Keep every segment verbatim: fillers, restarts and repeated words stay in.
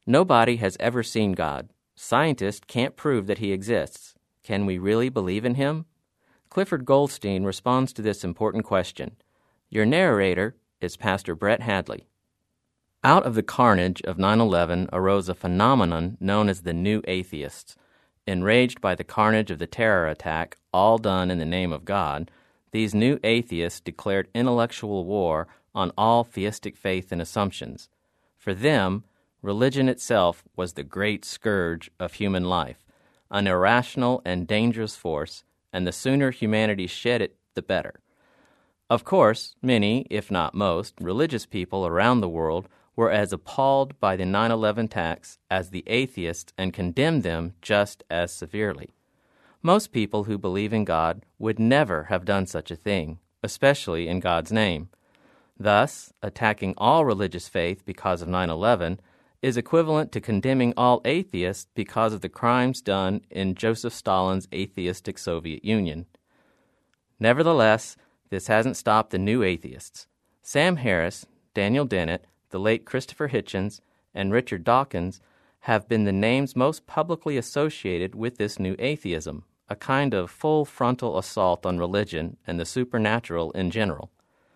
Nobody has ever seen God. Scientists can't prove that he exists. Can we really believe in him? Clifford Goldstein responds to this important question. Your narrator is Pastor Brett Hadley. Out of the carnage of nine eleven arose a phenomenon known as the New Atheists. Enraged by the carnage of the terror attack, all done in the name of God, these New Atheists declared intellectual war on all theistic faith and assumptions. For them, religion itself was the great scourge of human life, an irrational and dangerous force, and the sooner humanity shed it, the better. Of course, many, if not most, religious people around the world were as appalled by the nine eleven attacks as the atheists and condemned them just as severely. Most people who believe in God would never have done such a thing, especially in God's name. Thus, attacking all religious faith because of nine eleven is equivalent to condemning all atheists because of the crimes done in Joseph Stalin's atheistic Soviet Union. Nevertheless, this hasn't stopped the New Atheists. Sam Harris, Daniel Dennett, the late Christopher Hitchens, and Richard Dawkins have been the names most publicly associated with this new atheism, a kind of full frontal assault on religion and the supernatural in general.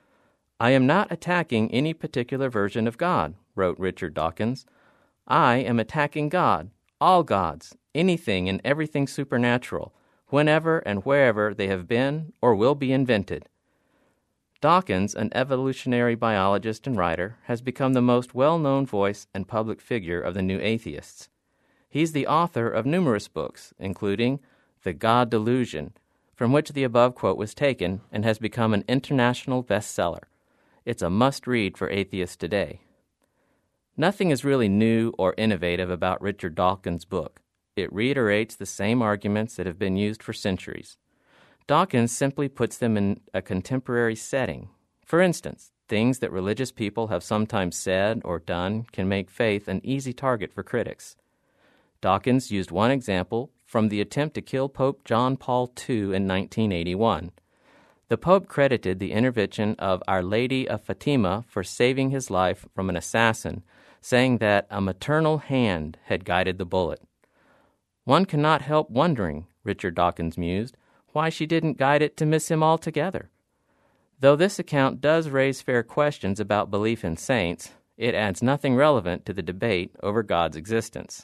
I am not attacking any particular version of God, wrote Richard Dawkins. I am attacking God, all gods, anything and everything supernatural, whenever and wherever they have been or will be invented. Dawkins, an evolutionary biologist and writer, has become the most well-known voice and public figure of the New Atheists. He's the author of numerous books, including The God Delusion, from which the above quote was taken and has become an international bestseller. It's a must-read for atheists today. Nothing is really new or innovative about Richard Dawkins' book. It reiterates the same arguments that have been used for centuries. Dawkins simply puts them in a contemporary setting. For instance, things that religious people have sometimes said or done can make faith an easy target for critics. Dawkins used one example from the attempt to kill Pope John Paul the Second in nineteen eighty-one. The Pope credited the intervention of Our Lady of Fatima for saving his life from an assassin, saying that a maternal hand had guided the bullet. One cannot help wondering, Richard Dawkins mused, why she didn't guide it to miss him altogether. Though this account does raise fair questions about belief in saints, it adds nothing relevant to the debate over God's existence.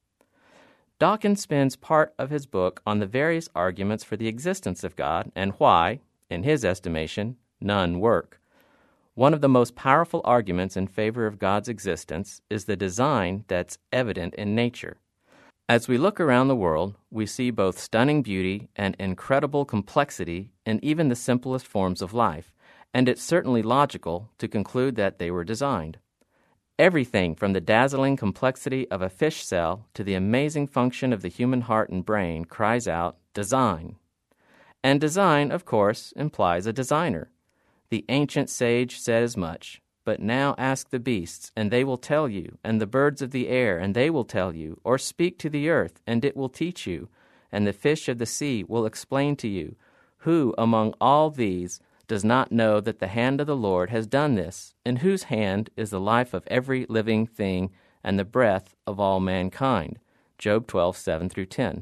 Dawkins spends part of his book on the various arguments for the existence of God and why, in his estimation, none work. One of the most powerful arguments in favor of God's existence is the design that's evident in nature. As we look around the world, we see both stunning beauty and incredible complexity in even the simplest forms of life, and it's certainly logical to conclude that they were designed. Everything from the dazzling complexity of a fish cell to the amazing function of the human heart and brain cries out, design. And design, of course, implies a designer. The ancient sage said as much. But now ask the beasts, and they will tell you, and the birds of the air, and they will tell you, or speak to the earth, and it will teach you, and the fish of the sea will explain to you. Who among all these does not know that the hand of the Lord has done this, in whose hand is the life of every living thing and the breath of all mankind? Job twelve, seven through ten.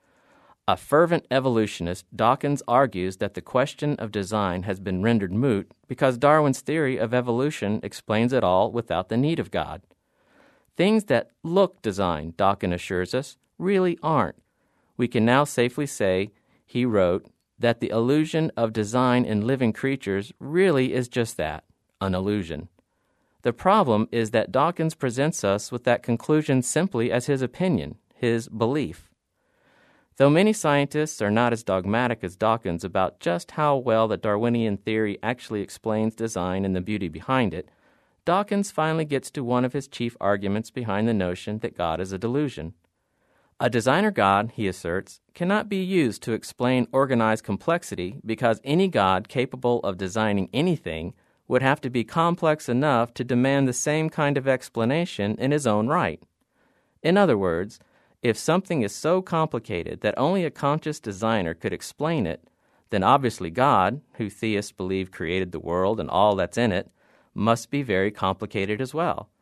A fervent evolutionist, Dawkins argues that the question of design has been rendered moot because Darwin's theory of evolution explains it all without the need of God. Things that look designed, Dawkins assures us, really aren't. We can now safely say, he wrote, that the illusion of design in living creatures really is just that, an illusion. The problem is that Dawkins presents us with that conclusion simply as his opinion, his belief. Though many scientists are not as dogmatic as Dawkins about just how well the Darwinian theory actually explains design and the beauty behind it, Dawkins finally gets to one of his chief arguments behind the notion that God is a delusion. A designer God, he asserts, cannot be used to explain organized complexity because any God capable of designing anything would have to be complex enough to demand the same kind of explanation in his own right. In other words, if something is so complicated that only a conscious designer could explain it, then obviously God, who theists believe created the world and all that's in it, must be very complicated as well.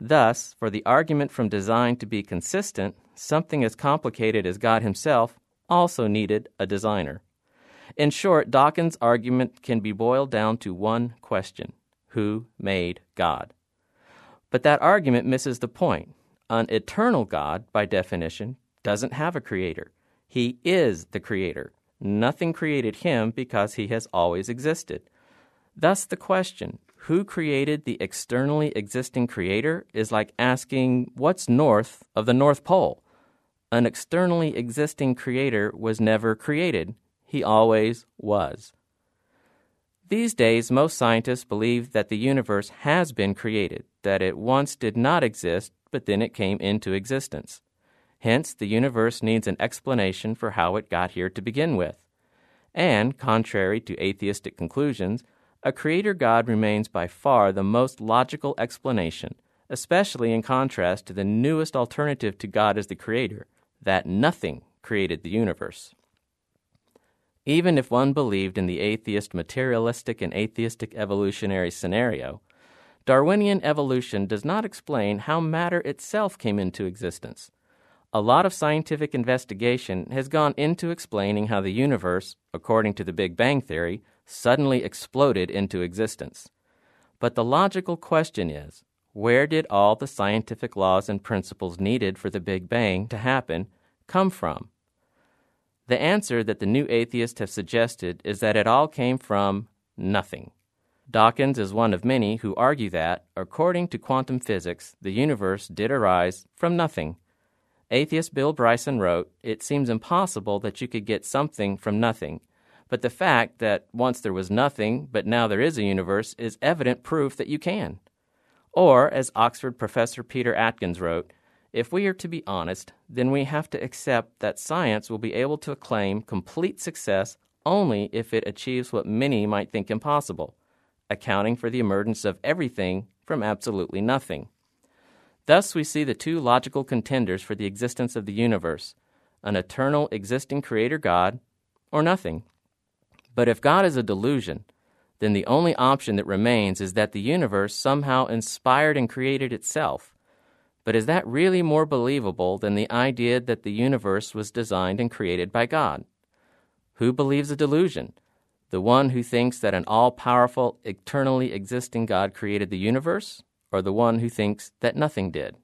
Thus, for the argument from design to be consistent, something as complicated as God himself also needed a designer. In short, Dawkins' argument can be boiled down to one question: who made God? But that argument misses the point. An eternal God, by definition, doesn't have a creator. He is the creator. Nothing created him because he has always existed. Thus, the question, who created the externally existing creator, is like asking, what's north of the North Pole? An externally existing creator was never created. He always was. These days, most scientists believe that the universe has been created, that it once did not exist, but then it came into existence. Hence, the universe needs an explanation for how it got here to begin with. And, contrary to atheistic conclusions, a creator God remains by far the most logical explanation, especially in contrast to the newest alternative to God as the creator, that nothing created the universe. Even if one believed in the atheist materialistic and atheistic evolutionary scenario, Darwinian evolution does not explain how matter itself came into existence. A lot of scientific investigation has gone into explaining how the universe, according to the Big Bang Theory, suddenly exploded into existence. But the logical question is, where did all the scientific laws and principles needed for the Big Bang to happen come from? The answer that the new atheists have suggested is that it all came from nothing. Dawkins is one of many who argue that, according to quantum physics, the universe did arise from nothing. Atheist Bill Bryson wrote, "It seems impossible that you could get something from nothing, but the fact that once there was nothing, but now there is a universe, is evident proof that you can." Or, as Oxford professor Peter Atkins wrote, "If we are to be honest, then we have to accept that science will be able to claim complete success only if it achieves what many might think impossible, accounting for the emergence of everything from absolutely nothing." Thus we see the two logical contenders for the existence of the universe, an eternal existing creator God, or nothing. But if God is a delusion, then the only option that remains is that the universe somehow inspired and created itself. But is that really more believable than the idea that the universe was designed and created by God? Who believes a delusion? The one who thinks that an all-powerful, eternally existing God created the universe, or the one who thinks that nothing did?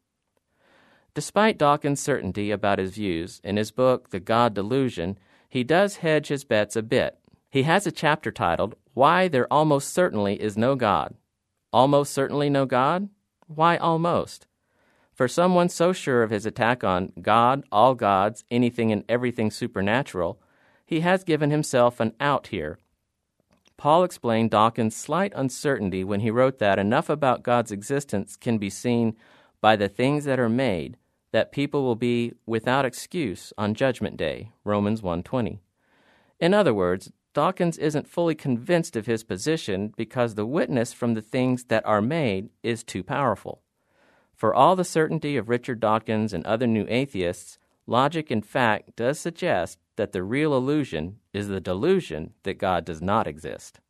Despite Dawkins' certainty about his views, in his book, The God Delusion, he does hedge his bets a bit. He has a chapter titled, "Why There Almost Certainly Is No God." Almost certainly no God? Why almost? For someone so sure of his attack on God, all gods, anything and everything supernatural, he has given himself an out here. Paul explained Dawkins' slight uncertainty when he wrote that enough about God's existence can be seen by the things that are made, that people will be without excuse on Judgment Day, Romans one twenty. In other words, Dawkins isn't fully convinced of his position because the witness from the things that are made is too powerful. For all the certainty of Richard Dawkins and other new atheists, logic in fact does suggest that the real illusion is the delusion that God does not exist.